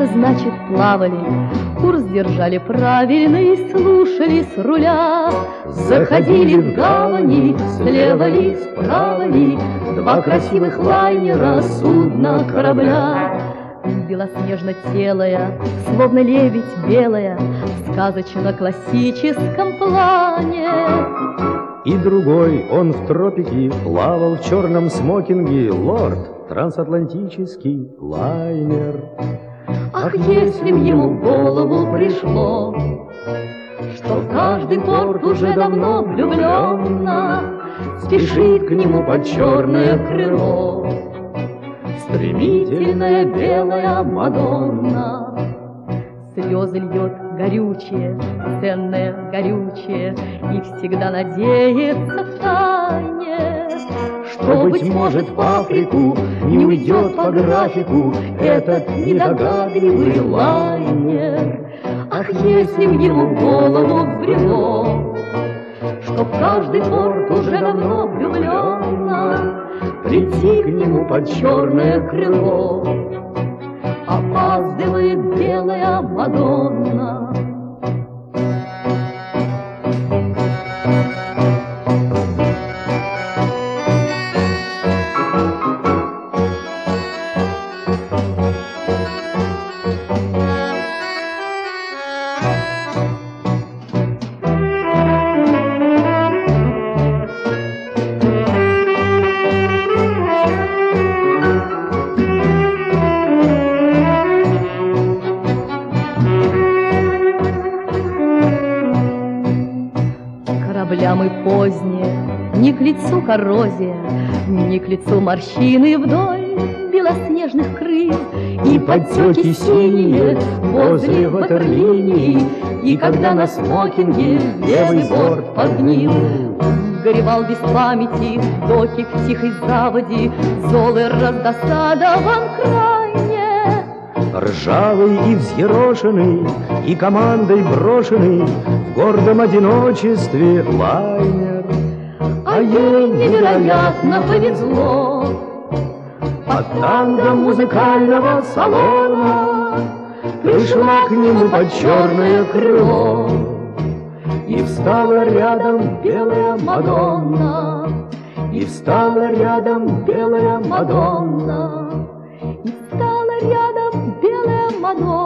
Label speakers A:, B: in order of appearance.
A: это значит плавали, курс держали правильный, слушали с руля. Заходили в гавани, слева ли, справа ли, два красивых лайнера, судна, корабля. Белоснежно-телая, словно лебедь белая, в сказочно-классическом плане.
B: И другой, он в тропике плавал в черном смокинге, лорд, трансатлантический лайнер.
A: Ах, если б ему в голову пришло, что в каждый порт уже давно влюбленно спешит к нему под черное крыло стремительная белая Мадонна. Слезы льет горючее, ценное горючее, и всегда надеется втайне, что, быть может, в Африку не уйдет по графику этот недогадливый лайнер. Ах, если б ему в голову взбрело, что в каждый порт уже давно влюбленно прийти к нему под черное крыло. Опаздывает белая Мадонна. Кораблям и поздние, не к лицу коррозия, не к лицу морщины вдоль белоснежных крыл, и подтеки синие возле ватерлинии, и когда на смокинге левый борт подгнил. Горевал без памяти доки в тихой заводе, золы раздосадован крайне.
B: Ржавый и взъерошенный, и командой брошенный в гордом одиночестве лайнер.
A: А ей невероятно повезло.
B: Под тангом музыкального салона пришла к нему под черное крыло, и встала рядом белая Мадонна, и встала рядом белая Мадонна,
A: и стала рядом белая Мадонна.